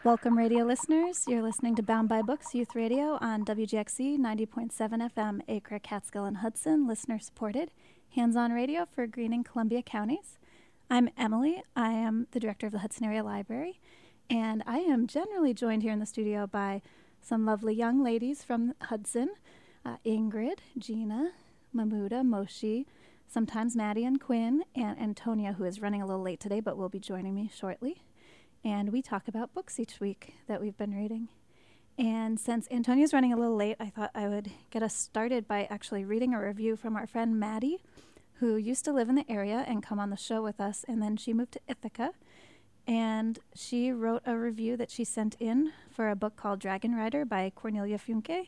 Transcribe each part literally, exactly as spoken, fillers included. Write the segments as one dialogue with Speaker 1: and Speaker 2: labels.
Speaker 1: Welcome, radio listeners. You're listening to Bound by Books Youth Radio on W G X C ninety point seven F M, Acre, Catskill, and Hudson, listener-supported, hands-on radio for Greene and Columbia counties. I'm Emily. I am the director of the Hudson Area Library, and I am generally joined here in the studio by some lovely young ladies from Hudson, uh, Ingrid, Gina, Mahmuda, Moshi, sometimes Maddie and Quinn, and Antonia, who is running a little late today but will be joining me shortly. And we talk about books each week that we've been reading. And since Antonia's running a little late, I thought I would get us started by actually reading a review from our friend Maddie, who used to live in the area and come on the show with us, and then she moved to Ithaca. And she wrote a review that she sent in for a book called Dragon Rider by Cornelia Funke.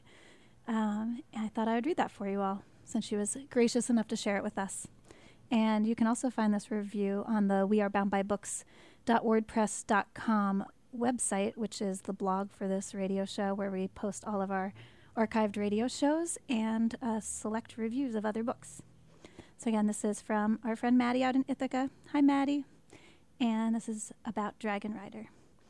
Speaker 1: Um, I thought I would read that for you all, since she was gracious enough to share it with us. And you can also find this review on the We Are Bound by Books dot wordpress dot com website, which is the blog for this radio show where we post all of our archived radio shows and uh, select reviews of other books. So again, this is from our friend Maddie out in Ithaca. Hi, Maddie. And this is about Dragon Rider.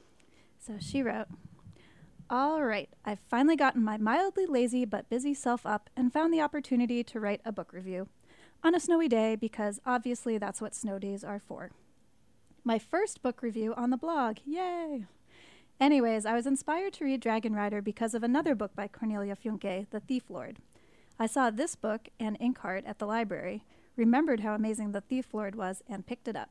Speaker 1: So she wrote, "All right, I've finally gotten my mildly lazy but busy self up and found the opportunity to write a book review on a snowy day, because obviously that's what snow days are for. My first book review on the blog. Yay! Anyways, I was inspired to read Dragon Rider because of another book by Cornelia Funke, The Thief Lord. I saw this book and Inkheart at the library, remembered how amazing The Thief Lord was, and picked it up.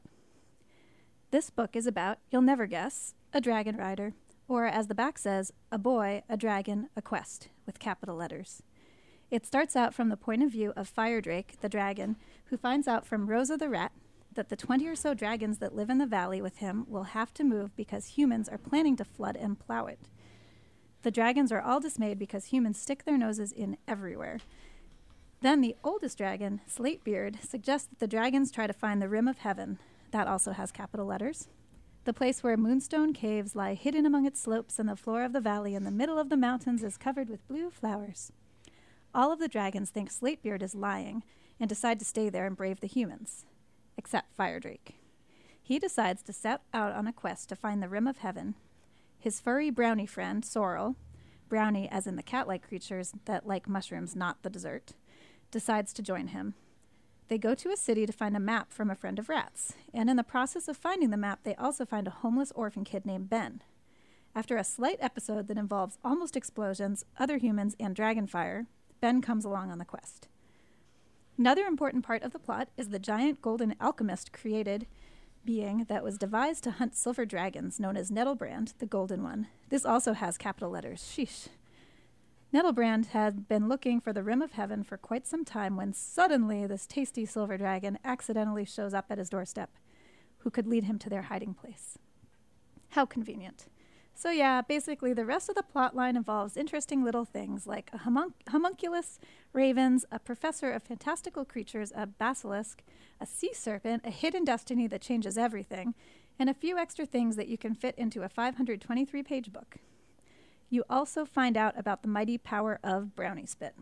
Speaker 1: This book is about, you'll never guess, a dragon rider, or as the back says, a boy, a dragon, a quest, with capital letters. It starts out from the point of view of Firedrake, the dragon, who finds out from Rosa the rat that the twenty or so dragons that live in the valley with him will have to move because humans are planning to flood and plow it. The dragons are all dismayed because humans stick their noses in everywhere. Then the oldest dragon, Slatebeard, suggests that the dragons try to find the rim of heaven. That also has capital letters. The place where moonstone caves lie hidden among its slopes, and the floor of the valley in the middle of the mountains is covered with blue flowers. All of the dragons think Slatebeard is lying and decide to stay there and brave the humans. Except Firedrake. He decides to set out on a quest to find the rim of heaven. His furry brownie friend, Sorrel, brownie as in the cat-like creatures that like mushrooms, not the dessert, decides to join him. They go to a city to find a map from a friend of Rat's, and in the process of finding the map, they also find a homeless orphan kid named Ben. After a slight episode that involves almost explosions, other humans, and dragonfire, Ben comes along on the quest. Another important part of the plot is the giant golden alchemist created being that was devised to hunt silver dragons, known as Nettlebrand, the golden one. This also has capital letters. Sheesh. Nettlebrand had been looking for the rim of heaven for quite some time when suddenly this tasty silver dragon accidentally shows up at his doorstep, who could lead him to their hiding place. How convenient. So yeah, basically the rest of the plot line involves interesting little things like a homun- homunculus, ravens, a professor of fantastical creatures, a basilisk, a sea serpent, a hidden destiny that changes everything, and a few extra things that you can fit into a five hundred twenty-three page book. You also find out about the mighty power of brownie spit.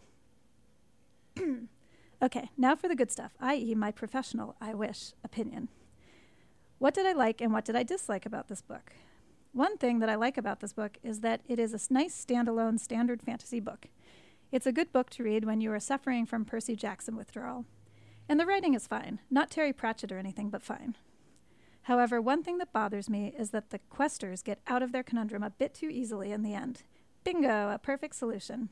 Speaker 1: Okay, now for the good stuff, that is my professional, I wish, opinion. What did I like and what did I dislike about this book? One thing that I like about this book is that it is a nice standalone standard fantasy book. It's a good book to read when you are suffering from Percy Jackson withdrawal. And the writing is fine, not Terry Pratchett or anything, but fine. However, one thing that bothers me is that the questers get out of their conundrum a bit too easily in the end. Bingo, a perfect solution.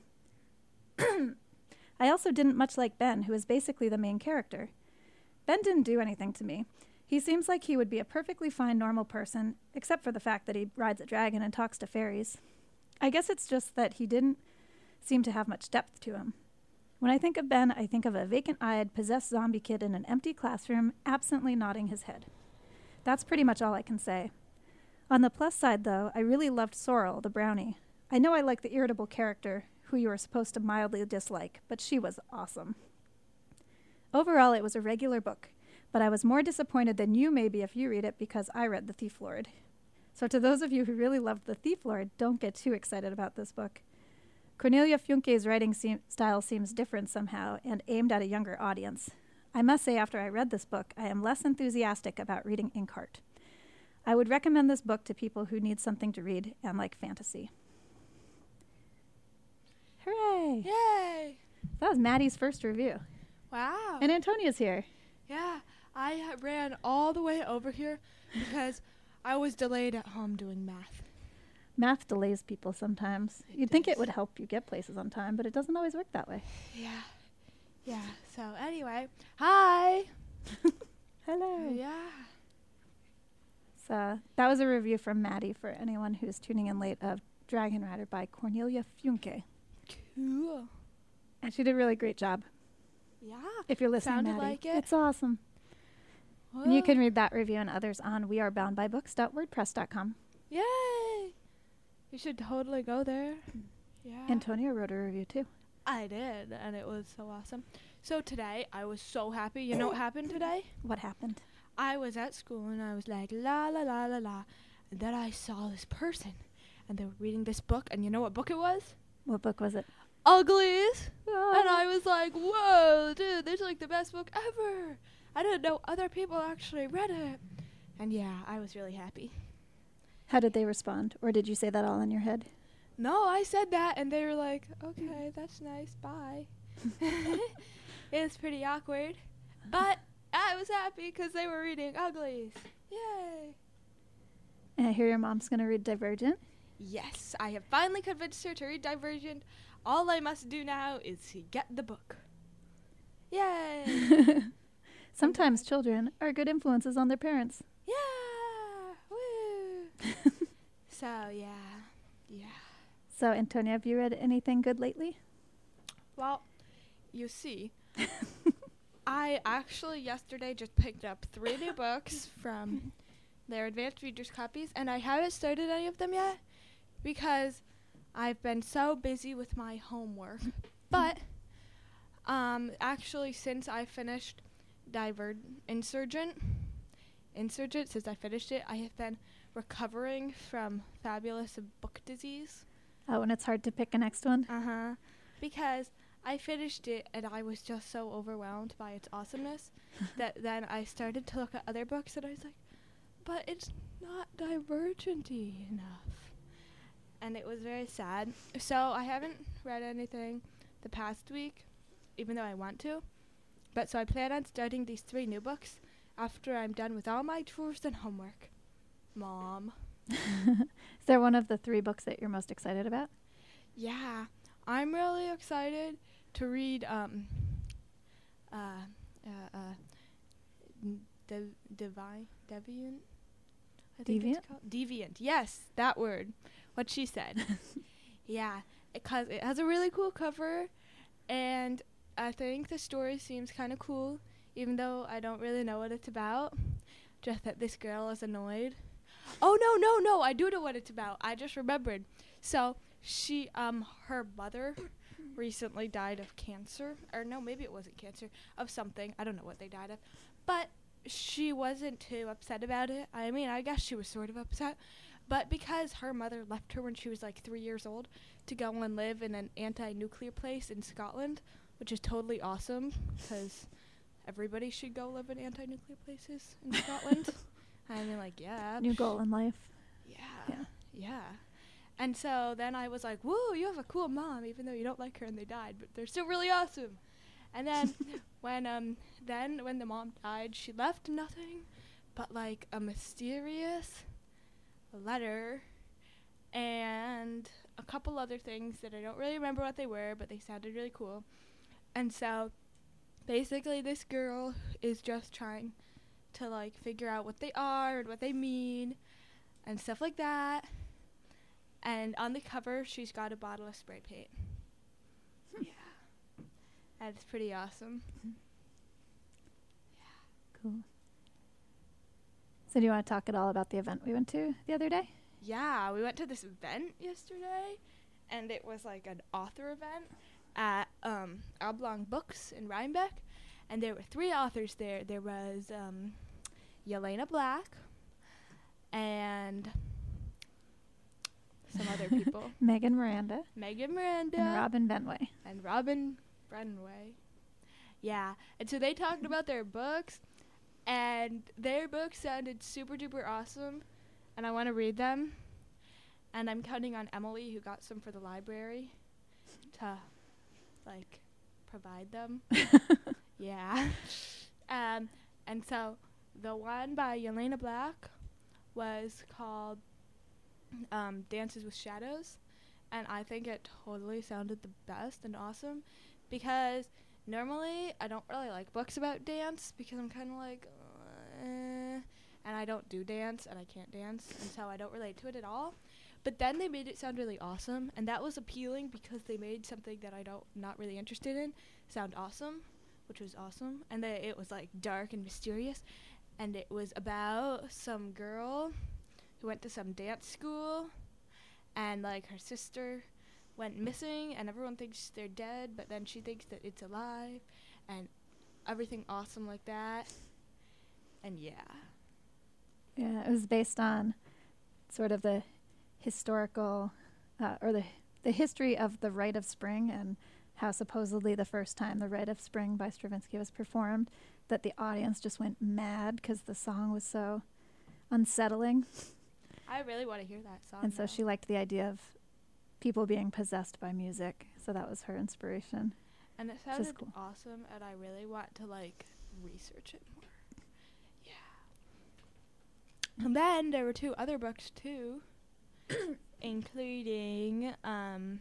Speaker 1: I also didn't much like Ben, who is basically the main character. Ben didn't do anything to me. He seems like he would be a perfectly fine normal person, except for the fact that he rides a dragon and talks to fairies. I guess it's just that he didn't seem to have much depth to him. When I think of Ben, I think of a vacant-eyed, possessed zombie kid in an empty classroom, absently nodding his head. That's pretty much all I can say. On the plus side, though, I really loved Sorrel, the brownie. I know I like the irritable character, who you are supposed to mildly dislike, but she was awesome. Overall, it was a regular book, but I was more disappointed than you may be if you read it because I read The Thief Lord. So to those of you who really loved The Thief Lord, don't get too excited about this book. Cornelia Funke's writing se- style seems different somehow and aimed at a younger audience. I must say, after I read this book, I am less enthusiastic about reading Inkheart. I would recommend this book to people who need something to read and like fantasy. Hooray!
Speaker 2: Yay!
Speaker 1: That was Maddie's first review.
Speaker 2: Wow.
Speaker 1: And Antonia's here.
Speaker 2: Yeah, I ha- ran all the way over here because I was delayed at home doing math.
Speaker 1: Math delays people sometimes.
Speaker 2: It
Speaker 1: You'd think it
Speaker 2: does.
Speaker 1: would help you get places on time, but it doesn't always work that way.
Speaker 2: Yeah. Yeah. So anyway, hi.
Speaker 1: Hello.
Speaker 2: Yeah.
Speaker 1: So that was a review from Maddie for anyone who's tuning in late of Dragon Rider by Cornelia Funke.
Speaker 2: Cool.
Speaker 1: And she did a really great job.
Speaker 2: Yeah.
Speaker 1: If you're listening,
Speaker 2: Sounded
Speaker 1: Maddie,
Speaker 2: like it.
Speaker 1: it's awesome. And you
Speaker 2: Whoa.
Speaker 1: can read that review and others on weareboundbybooks dot wordpress dot com.
Speaker 2: Yay! You should totally go there. Yeah.
Speaker 1: Antonia wrote a review too.
Speaker 2: I did, and it was so awesome. So today, I was so happy. You know what happened today?
Speaker 1: What happened?
Speaker 2: I was at school, and I was like, la, la, la, la, la. And then I saw this person, and they were reading this book, and you know what book it was?
Speaker 1: What book was it?
Speaker 2: Uglies!
Speaker 1: Oh.
Speaker 2: And I was like, whoa, dude, this is like the best book ever. I didn't know other people actually read it. And yeah, I was really happy.
Speaker 1: How did they respond? Or did you say that all in your head?
Speaker 2: No, I said that, and they were like, okay, that's nice, bye. It was pretty awkward. But I was happy because they were reading Uglies. Yay.
Speaker 1: And I hear your mom's going to read Divergent.
Speaker 2: Yes, I have finally convinced her to read Divergent. All I must do now is to get the book. Yay.
Speaker 1: Sometimes children are good influences on their parents.
Speaker 2: Yeah. Woo. So, yeah. Yeah.
Speaker 1: So, Antonia, have you read anything good lately?
Speaker 2: Well, you see, I actually yesterday just picked up three new books from their advanced readers copies, and I haven't started any of them yet because I've been so busy with my homework. But um, actually, since I finished Diver Insurgent, Insurgent, since I finished it, I have been recovering from fabulous book disease.
Speaker 1: Oh, and it's hard to pick a next one?
Speaker 2: Uh-huh. Because I finished it and I was just so overwhelmed by its awesomeness that then I started to look at other books and I was like, but it's not Divergent-y enough. And it was very sad. So I haven't read anything the past week, even though I want to. But so I plan on starting these three new books after I'm done with all my chores and homework. Mom.
Speaker 1: Is there one of the three books that you're most excited about?
Speaker 2: Yeah, I'm really excited to read um uh uh uh de- divine deviant I think
Speaker 1: Deviant?
Speaker 2: it's called Deviant. Yes, that word. What she said. Yeah, because it has a really cool cover, and I think the story seems kind of cool, even though I don't really know what it's about. Just that this girl is annoyed. Oh no no no! I do know what it's about. I just remembered. So she um her mother recently died of cancer, or no, maybe it wasn't cancer, of something. I don't know what they died of, but she wasn't too upset about it. I mean, I guess she was sort of upset, but because her mother left her when she was like three years old to go and live in an anti-nuclear place in Scotland, which is totally awesome because everybody should go live in anti-nuclear places in Scotland. I mean, like, yeah.
Speaker 1: New goal in life.
Speaker 2: Yeah.
Speaker 1: Yeah.
Speaker 2: Yeah. And so then I was like, whoa, you have a cool mom, even though you don't like her and they died, but they're still really awesome. And then when um then when the mom died, she left nothing but like a mysterious letter and a couple other things that I don't really remember what they were, but they sounded really cool. And so basically this girl is just trying to like figure out what they are and what they mean and stuff like that. And on the cover, she's got a bottle of spray paint. Yeah. And it's pretty awesome.
Speaker 1: Cool. So do you want to talk at all about the event we went to the other day?
Speaker 2: Yeah, we went to this event yesterday, and it was like an author event at um, Oblong Books in Rhinebeck. And there were three authors there. There was um, Yelena Black and some other people.
Speaker 1: Megan Miranda.
Speaker 2: Megan Miranda.
Speaker 1: And Robin Benway.
Speaker 2: And Robin Brenway. Yeah. And so they talked about their books, and their books sounded super duper awesome. and I want to read them. And I'm counting on Emily, who got some for the library, to, like, provide them. Yeah. Um, and so the one by Yelena Black was called um, Dances with Shadows. And I think it totally sounded the best and awesome because normally I don't really like books about dance because I'm kind of like, uh, eh, and I don't do dance and I can't dance, and so I don't relate to it at all. But then they made it sound really awesome, and that was appealing because they made something that I don't not really interested in sound awesome, which was awesome. And they, it was like dark and mysterious, and it was about some girl who went to some dance school. And, like, her sister went missing, and everyone thinks they're dead, but then she thinks that it's alive, and everything awesome like that. And, yeah.
Speaker 1: Yeah, it was based on sort of the historical, uh, or the the history of the Rite of Spring and how supposedly the first time the Rite of Spring by Stravinsky was performed, that the audience just went mad because the song was so unsettling.
Speaker 2: I really want to hear that song.
Speaker 1: And so
Speaker 2: now.
Speaker 1: she liked the idea of people being possessed by music. So that was her inspiration.
Speaker 2: And it sounded
Speaker 1: cool.
Speaker 2: awesome, and I really want to, like, research it more. Yeah. And then there were two other books, too, including, um,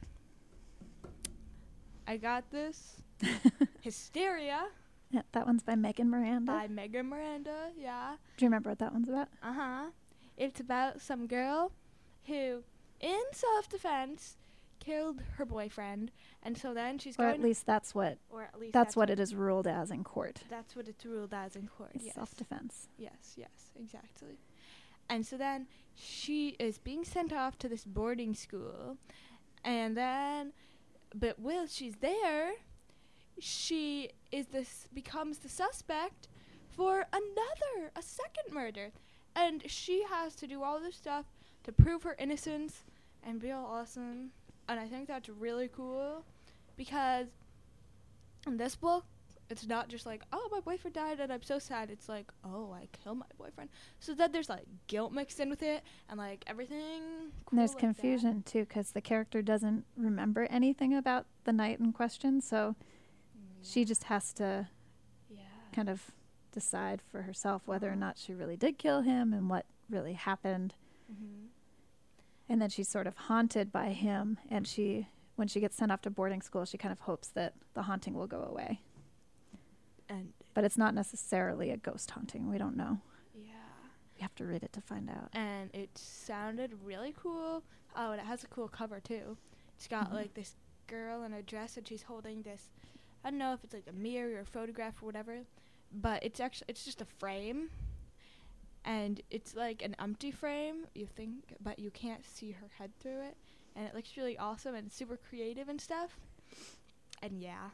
Speaker 2: I Got This, Hysteria.
Speaker 1: Yeah, that one's by Megan Miranda.
Speaker 2: By Megan Miranda, yeah.
Speaker 1: Do you remember what that one's about?
Speaker 2: Uh-huh. It's about some girl who, in self-defense, killed her boyfriend, and so then she's
Speaker 1: Or
Speaker 2: going...
Speaker 1: at least that's what
Speaker 2: Or at least
Speaker 1: that's,
Speaker 2: that's
Speaker 1: what it is ruled as in court.
Speaker 2: That's what it's ruled as in court,
Speaker 1: It's
Speaker 2: yes.
Speaker 1: self-defense.
Speaker 2: Yes, yes, exactly. And so then she is being sent off to this boarding school, and then, but while she's there, she is this becomes the suspect for another, a second murder. And she has to do all this stuff to prove her innocence and be all awesome. And I think that's really cool because in this book, it's not just like, oh, my boyfriend died and I'm so sad. It's like, oh, I killed my boyfriend. So that there's like guilt mixed in with it and like everything. Cool
Speaker 1: And there's
Speaker 2: like
Speaker 1: confusion too because the character doesn't remember anything about the night in question. So
Speaker 2: yeah.
Speaker 1: she just has to
Speaker 2: yeah.
Speaker 1: kind of decide for herself whether or not she really did kill him and what really happened.
Speaker 2: Mm-hmm.
Speaker 1: And then she's sort of haunted by him, and she when she gets sent off to boarding school, she kind of hopes that the haunting will go away.
Speaker 2: And
Speaker 1: but it's not necessarily a ghost haunting. We don't know.
Speaker 2: yeah.
Speaker 1: You have to read it to find out.
Speaker 2: And it sounded really cool. Oh, and it has a cool cover too. It's got
Speaker 1: Mhm.
Speaker 2: like this girl in a dress, and she's holding this, I don't know if it's like a mirror or a photograph or whatever, but it's actually it's just a frame, and it's like an empty frame, you think, but you can't see her head through it, and it looks really awesome and super creative and stuff. And yeah.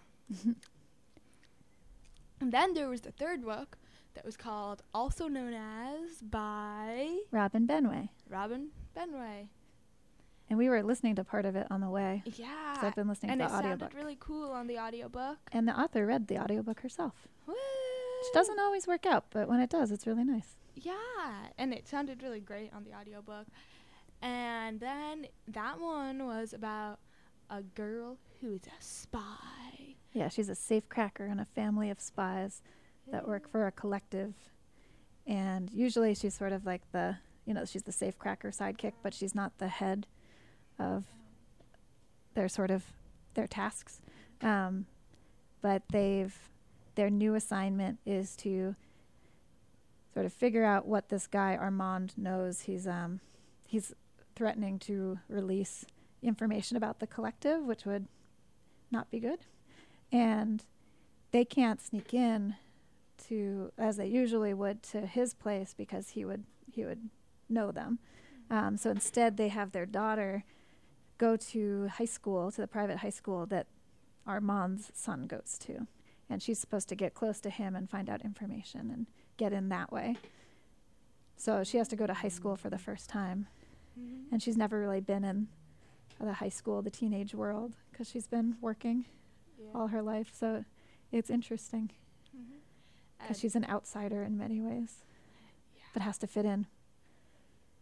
Speaker 2: And then there was the third book that was called Also Known As by
Speaker 1: Robin Benway.
Speaker 2: Robin Benway.
Speaker 1: And we were listening to part of it on the way.
Speaker 2: Yeah.
Speaker 1: So I've been listening
Speaker 2: and
Speaker 1: to
Speaker 2: it
Speaker 1: the audiobook.
Speaker 2: sounded really cool on the audiobook.
Speaker 1: And the author read the audiobook herself.
Speaker 2: Woo!
Speaker 1: Which doesn't always work out, but when it does, it's really nice.
Speaker 2: Yeah, and it sounded really great on the audiobook. And then that one was about a girl who is a spy.
Speaker 1: Yeah, she's a safecracker in a family of spies that work for a collective. And usually she's sort of like the, you know, she's the safecracker sidekick, but she's not the head of their sort of, their tasks. Um, but they've, their new assignment is to sort of figure out what this guy Armand knows. He's, um, he's threatening to release information about the collective, which would not be good. And they can't sneak in to, as they usually would, to his place because he would he would know them. Um, so instead, they have their daughter go to high school, to the private high school that Armand's son goes to, and she's supposed to get close to him and find out information and get in that way. So she has to go to high school for the first time,
Speaker 2: Mm-hmm.
Speaker 1: and she's never really been in the high school, the teenage world, because she's been working
Speaker 2: Yeah.
Speaker 1: all her life. So it's interesting
Speaker 2: Mm-hmm.
Speaker 1: because she's an outsider in many ways,
Speaker 2: yeah.
Speaker 1: but has to fit in.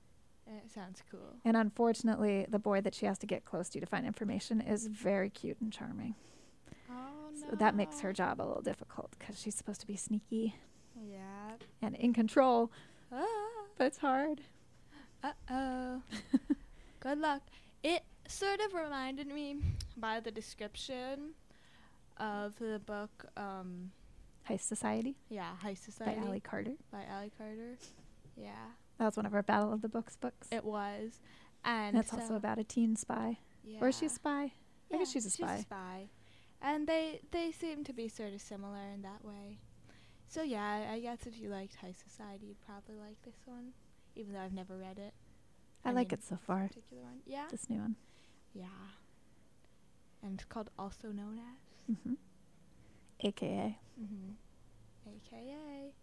Speaker 2: It sounds cool.
Speaker 1: And unfortunately, the boy that she has to get close to to find information is very cute and charming.
Speaker 2: Oh, no.
Speaker 1: So that makes her job a little difficult because she's supposed to be sneaky
Speaker 2: Yeah.
Speaker 1: and in control,
Speaker 2: Ah.
Speaker 1: but it's hard.
Speaker 2: Uh-oh. Good luck. It sort of reminded me by the description of the book, um,
Speaker 1: Heist Society
Speaker 2: yeah, High Society.
Speaker 1: by Allie Carter.
Speaker 2: By Allie Carter. Yeah.
Speaker 1: That was one of our Battle of the Books books.
Speaker 2: It was. And,
Speaker 1: and it's
Speaker 2: so,
Speaker 1: also about a teen spy.
Speaker 2: yeah.
Speaker 1: Or is she a spy? I guess
Speaker 2: Yeah,
Speaker 1: she's a spy.
Speaker 2: She's a spy. And they, they seem to be sort of similar in that way. So yeah, I guess if you liked High Society, you'd probably like this one, even though I've never read it.
Speaker 1: I,
Speaker 2: I
Speaker 1: like
Speaker 2: mean,
Speaker 1: it so far.
Speaker 2: Particular one. Yeah.
Speaker 1: This new one.
Speaker 2: Yeah. And it's called Also Known As.
Speaker 1: Mm-hmm. A K A.
Speaker 2: Mm-hmm. A K A.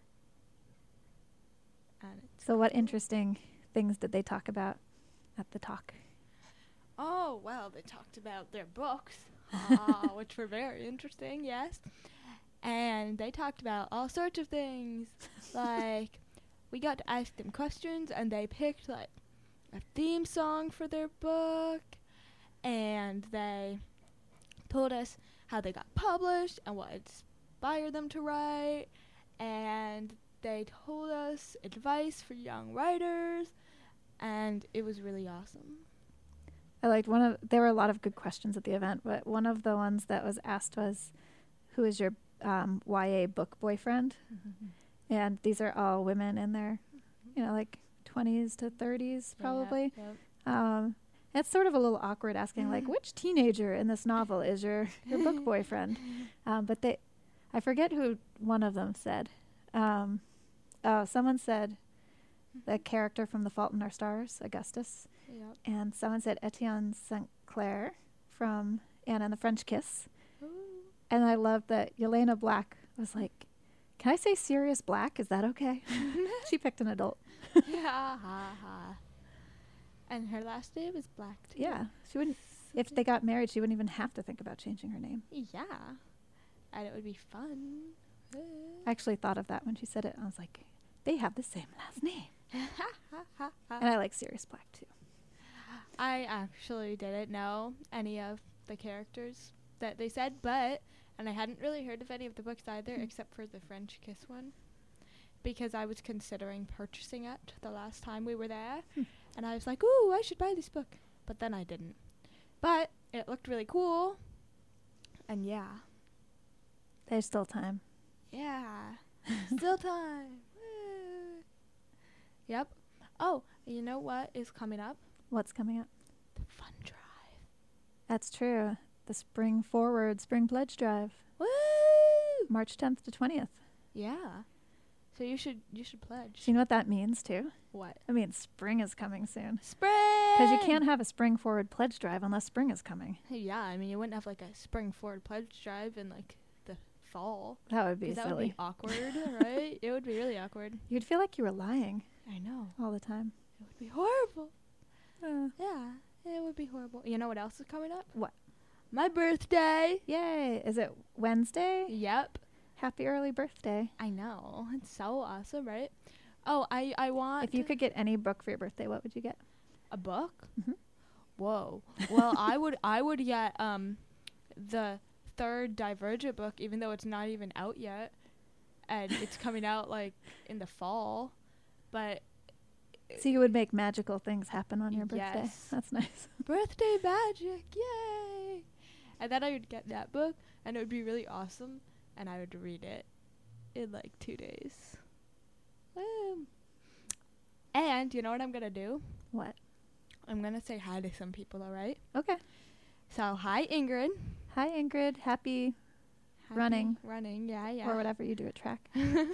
Speaker 2: And it's
Speaker 1: So what
Speaker 2: cool.
Speaker 1: interesting things did they talk about at the talk?
Speaker 2: Oh, well, they talked about their books, uh, which were very interesting, yes. And they talked about all sorts of things. Like, we got to ask them questions, and they picked, like, a theme song for their book. And they told us how they got published and what inspired them to write. And they told us advice for young writers. And it was really awesome.
Speaker 1: I liked one of, there were a lot of good questions at the event, but one of the ones that was asked was, who is your um, Y A book boyfriend? Mm-hmm. And these are all women in their, mm-hmm. you know, like twenties to thirties probably.
Speaker 2: Yep, yep.
Speaker 1: Um, it's sort of a little awkward asking, like, which teenager in this novel is your, your book boyfriend? Um, but they, I forget who one of them said. Um, oh, someone said the character from The Fault in Our Stars, Augustus.
Speaker 2: Yep.
Speaker 1: And someone said Etienne Saint Clair from Anne and the French Kiss.
Speaker 2: Ooh.
Speaker 1: And I love that Yelena Black was like, can I say Sirius Black? Is that okay? She picked an adult.
Speaker 2: Yeah, ha, ha. And her last name is Black, too.
Speaker 1: Yeah. She wouldn't, if they got married, she wouldn't even have to think about changing her name.
Speaker 2: Yeah. And it would be fun.
Speaker 1: I actually thought of that when she said it. I was like, they have the same last name. And I like Sirius Black, too.
Speaker 2: I actually didn't know any of the characters that they said, but, and I hadn't really heard of any of the books either, mm. except for the French Kiss one, because I was considering purchasing it the last time we were there, mm. and I was like, ooh, I should buy this book, but then I didn't. But it looked really cool, and yeah.
Speaker 1: There's still time.
Speaker 2: Yeah. Still time. Woo. Yep. Oh, you know what is coming up?
Speaker 1: What's coming up?
Speaker 2: The fun drive.
Speaker 1: That's true. The Spring Forward Spring Pledge Drive.
Speaker 2: Woo!
Speaker 1: March tenth to twentieth.
Speaker 2: Yeah. So you should you should pledge.
Speaker 1: Do you know what that means, too?
Speaker 2: What?
Speaker 1: I mean, spring is coming soon.
Speaker 2: Spring!
Speaker 1: Because you can't have a Spring Forward Pledge Drive unless spring is coming.
Speaker 2: Yeah, I mean, you wouldn't have, like, a Spring Forward Pledge Drive in, like, the fall.
Speaker 1: That would be silly.
Speaker 2: That would be awkward, right? It would be really awkward.
Speaker 1: You'd feel like you were lying.
Speaker 2: I know.
Speaker 1: All the time.
Speaker 2: It would be horrible.
Speaker 1: Uh,
Speaker 2: yeah, it would be horrible. You know what else is coming up?
Speaker 1: What?
Speaker 2: My birthday.
Speaker 1: Yay. Is it Wednesday?
Speaker 2: Yep.
Speaker 1: Happy early birthday.
Speaker 2: I know. It's so awesome, right? Oh, I, I want...
Speaker 1: If you could get any book for your birthday, what would you get?
Speaker 2: A book?
Speaker 1: Mm-hmm.
Speaker 2: Whoa. Well, I would I would get um the third Divergent book, even though it's not even out yet. And it's coming out, like, in the fall. But...
Speaker 1: So you would make magical things happen on your birthday.
Speaker 2: Yes.
Speaker 1: That's nice.
Speaker 2: Birthday magic, yay! And then I would get that book, and it would be really awesome, and I would read it in like two days. Um, and you know what I'm gonna do?
Speaker 1: What?
Speaker 2: I'm gonna say hi to some people, alright?
Speaker 1: Okay.
Speaker 2: So, hi Ingrid.
Speaker 1: Hi Ingrid. Happy,
Speaker 2: Happy
Speaker 1: running.
Speaker 2: Running, yeah, yeah.
Speaker 1: Or whatever you do at track.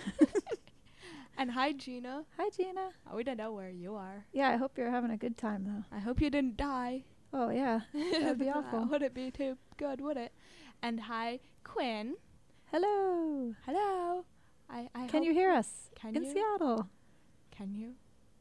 Speaker 2: And hi Gina.
Speaker 1: Hi Gina.
Speaker 2: Oh, we don't know where you are.
Speaker 1: Yeah, I hope you're having a good time though.
Speaker 2: I hope you didn't die.
Speaker 1: Oh yeah, that'd be awful.
Speaker 2: Would it be too good, would it? And hi Quinn.
Speaker 1: Hello.
Speaker 2: Hello. I, I
Speaker 1: Can
Speaker 2: hope
Speaker 1: you hear us?
Speaker 2: Can
Speaker 1: in
Speaker 2: you?
Speaker 1: Seattle?
Speaker 2: Can you?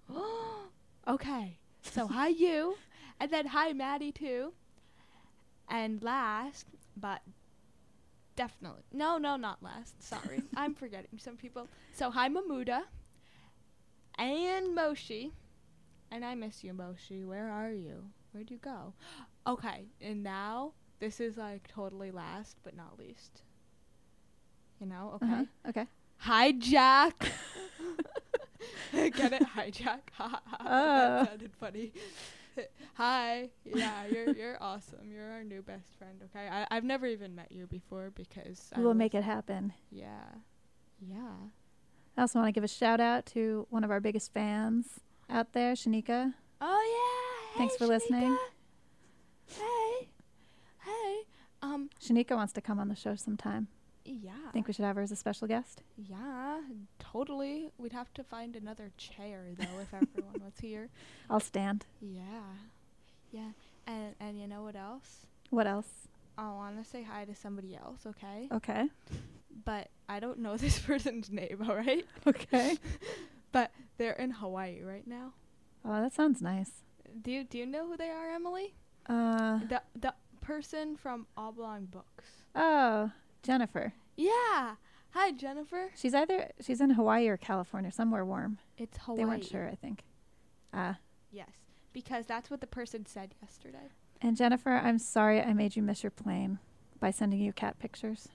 Speaker 2: Okay. So hi you, and then hi Maddie too. And last, but definitely no, no, not last. Sorry, I'm forgetting some people. So hi Mamuda, and Moshi, And I miss you, Moshi. Where are you? Where'd you go? Okay, and now this is like totally last but not least. You know? Okay.
Speaker 1: Uh-huh. Okay.
Speaker 2: Hi, Jack. Get it? Hi, Jack. Ha ha.
Speaker 1: Oh.
Speaker 2: That sounded funny. Hi. Yeah, you're you're awesome. You're our new best friend. Okay. I I've never even met you before because I
Speaker 1: We'll
Speaker 2: was-
Speaker 1: make it happen.
Speaker 2: Yeah. Yeah.
Speaker 1: I also want to give a shout out to one of our biggest fans out there, Shanika.
Speaker 2: Oh yeah.
Speaker 1: Thanks
Speaker 2: Hey,
Speaker 1: for listening.
Speaker 2: Shanika. Hey. Hey. Um.
Speaker 1: Shanika wants to come on the show sometime.
Speaker 2: Yeah.
Speaker 1: Think we should have her as a special guest?
Speaker 2: Yeah. Totally. We'd have to find another chair though if everyone was here.
Speaker 1: I'll stand.
Speaker 2: Yeah. Yeah. And and you know what else?
Speaker 1: What else?
Speaker 2: I want to say hi to somebody else, okay?
Speaker 1: Okay.
Speaker 2: But I don't know this person's name, all right?
Speaker 1: Okay.
Speaker 2: But they're in Hawaii right now.
Speaker 1: Oh, that sounds nice.
Speaker 2: Do you, do you know who they are, Emily?
Speaker 1: Uh,
Speaker 2: The the person from Oblong Books.
Speaker 1: oh, Jennifer.
Speaker 2: Yeah. Hi, Jennifer.
Speaker 1: She's either, she's in Hawaii or California, somewhere warm.
Speaker 2: It's Hawaii.
Speaker 1: They weren't sure, I think. Ah.
Speaker 2: Yes, because that's what the person said yesterday.
Speaker 1: And Jennifer, I'm sorry I made you miss your plane by sending you cat pictures.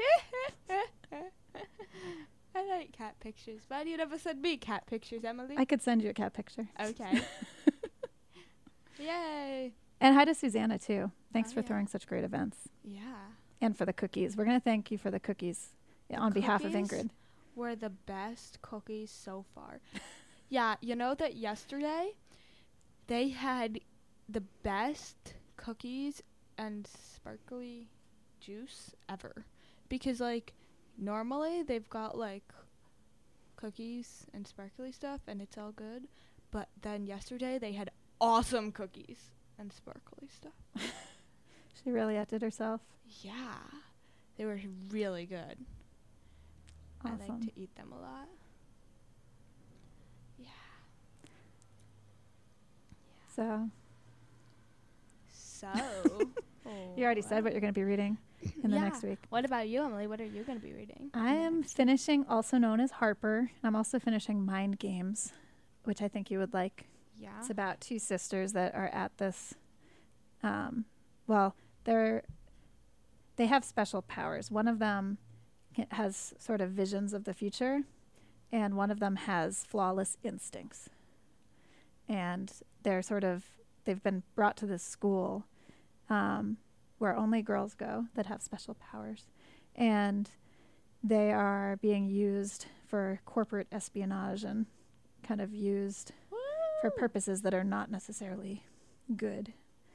Speaker 2: I like cat pictures. Why do you never send me cat pictures, Emily?
Speaker 1: I could send you a cat picture.
Speaker 2: Okay. Yay.
Speaker 1: And hi to Susanna, too. Thanks
Speaker 2: Oh,
Speaker 1: for
Speaker 2: yeah.
Speaker 1: throwing such great events.
Speaker 2: Yeah.
Speaker 1: And for the cookies. We're going to thank you for the cookies on behalf of
Speaker 2: cookies?
Speaker 1: Ingrid.
Speaker 2: Were the best cookies so far. Yeah, you know that yesterday they had the best cookies and sparkly juice ever. Because like normally they've got like cookies and sparkly stuff and it's all good, but then yesterday they had awesome cookies and sparkly stuff.
Speaker 1: She really outdid herself.
Speaker 2: Yeah. They were really good. I like
Speaker 1: Awesome.
Speaker 2: to eat them a lot. Yeah.
Speaker 1: So,
Speaker 2: So.
Speaker 1: you already said what you're going to be reading in the
Speaker 2: Yeah.
Speaker 1: next week.
Speaker 2: What about you, Emily? What are you going to be reading?
Speaker 1: I am finishing, also known as Harper, and I'm also finishing Mind Games, which I think you would like.
Speaker 2: Yeah.
Speaker 1: It's about two sisters that are at this, um, well, they're, they have special powers. One of them ca- has sort of visions of the future, and one of them has flawless instincts. And they're sort of, they've been brought to this school um, where only girls go that have special powers. And they are being used for corporate espionage and kind of used for purposes that are not necessarily good.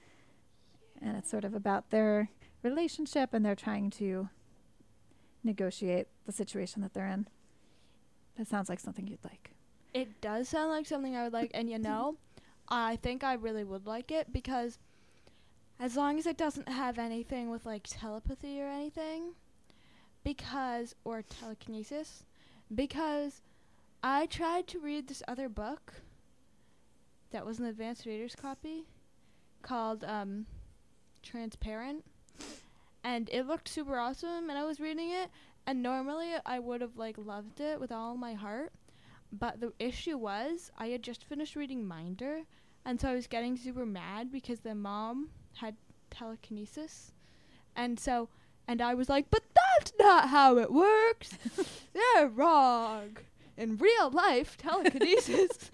Speaker 1: And it's sort of about their relationship, and they're trying to negotiate the situation that they're in. That sounds like something you'd like.
Speaker 2: It does sound like something I would like, and you know, I think I really would like it because as long as it doesn't have anything with like telepathy or anything, because, or telekinesis, because I tried to read this other book that was an advanced reader's copy called um, Transparent, and it looked super awesome, and I was reading it, and normally I would have like loved it with all my heart, but the issue was I had just finished reading Minder, and so I was getting super mad because the mom had telekinesis, and so and I was like, but that's not how it works. They're wrong. In real life, telekinesis.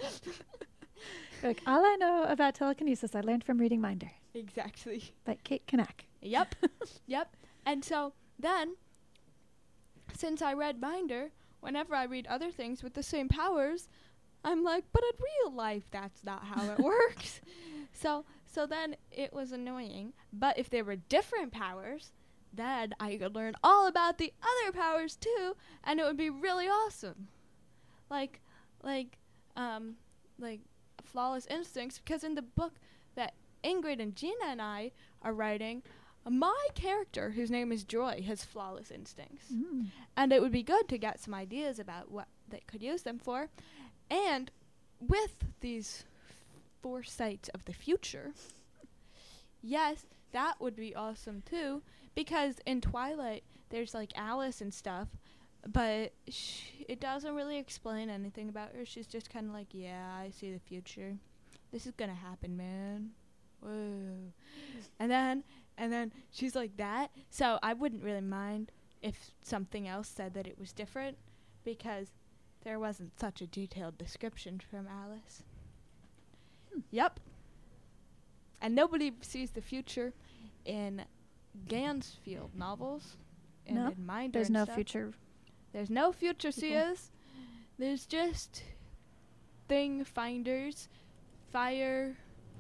Speaker 1: Like, all I know about telekinesis I learned from reading Minder
Speaker 2: Exactly.
Speaker 1: by Kate Kanak.
Speaker 2: Yep. Yep. And so then, since I read Minder, whenever I read other things with the same powers, I'm like, but in real life, that's not how it works. So, so then it was annoying. But if there were different powers, then I could learn all about the other powers too, and it would be really awesome. Like, like, um, like flawless instincts. Because in the book that Ingrid and Gina and I are writing, my character, whose name is Joy, has flawless instincts.
Speaker 1: Mm.
Speaker 2: And it would be good to get some ideas about what they could use them for. And with these foresights of the future, yes, that would be awesome too. Because in Twilight, there's like Alice and stuff, but sh- it doesn't really explain anything about her. She's just kind of like, yeah, I see the future. this is gonna happen, man. Whoa. And then, and then she's like that. So I wouldn't really mind if something else said that it was different, because there wasn't such a detailed description from Alice. Hmm. Yep. And nobody sees the future in Gansfield novels. And
Speaker 1: no,
Speaker 2: in Minder
Speaker 1: there's
Speaker 2: and
Speaker 1: no
Speaker 2: stuff.
Speaker 1: future.
Speaker 2: There's no future
Speaker 1: people.
Speaker 2: seers. There's just thing finders, fire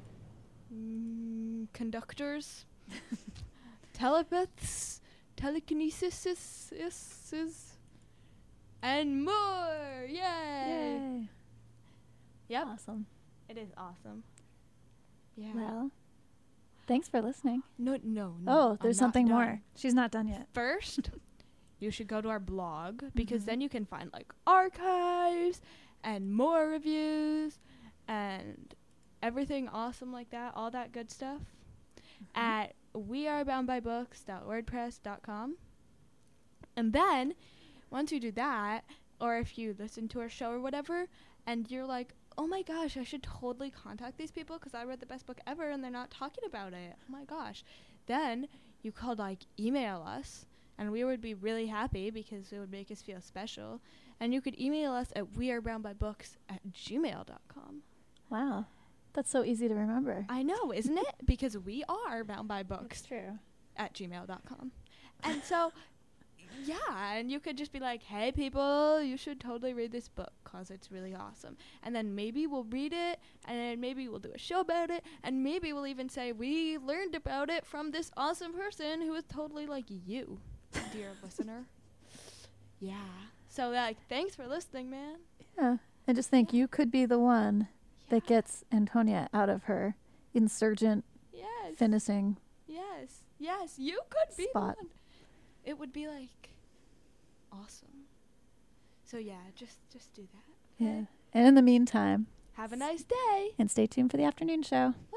Speaker 2: mm, conductors, telepaths, telekinesis, is, is, is, and more. Yay!
Speaker 1: Yay.
Speaker 2: Yep.
Speaker 1: Awesome.
Speaker 2: It is awesome. Yeah.
Speaker 1: Well, thanks for listening.
Speaker 2: No, no, no.
Speaker 1: Oh, there's
Speaker 2: I'm not
Speaker 1: something
Speaker 2: done.
Speaker 1: more. She's not done yet.
Speaker 2: First, you should go to our blog, because
Speaker 1: Mhm.
Speaker 2: then you can find like archives and more reviews and everything awesome like that, all that good stuff
Speaker 1: Mm-hmm.
Speaker 2: at we are bound by books dot wordpress dot com. And then once you do that, or if you listen to our show or whatever, and you're like, oh my gosh, I should totally contact these people because I read the best book ever and they're not talking about it. Oh my gosh. Then you could like email us, and we would be really happy because it would make us feel special. And you could email us at weareboundbybooks at gmail dot com.
Speaker 1: Wow. That's so easy to remember.
Speaker 2: I know, isn't it? Because we are bound by books
Speaker 1: That's true.
Speaker 2: at gmail dot com. And so, yeah, and you could just be like, hey, people, you should totally read this book because it's really awesome. And then maybe we'll read it, and then maybe we'll do a show about it, and maybe we'll even say we learned about it from this awesome person who is totally like you, dear listener. Yeah. So, like, thanks for listening, man.
Speaker 1: Yeah. And just think, you could be the one
Speaker 2: Yeah.
Speaker 1: that gets Antonia out of her insurgent
Speaker 2: Yes.
Speaker 1: finishing.
Speaker 2: Yes. Yes. You could be
Speaker 1: Spot.
Speaker 2: the one. It would be, like, awesome. So, yeah, just just do that.
Speaker 1: Yeah. And in the meantime,
Speaker 2: Have a nice day.
Speaker 1: and stay tuned for the afternoon show.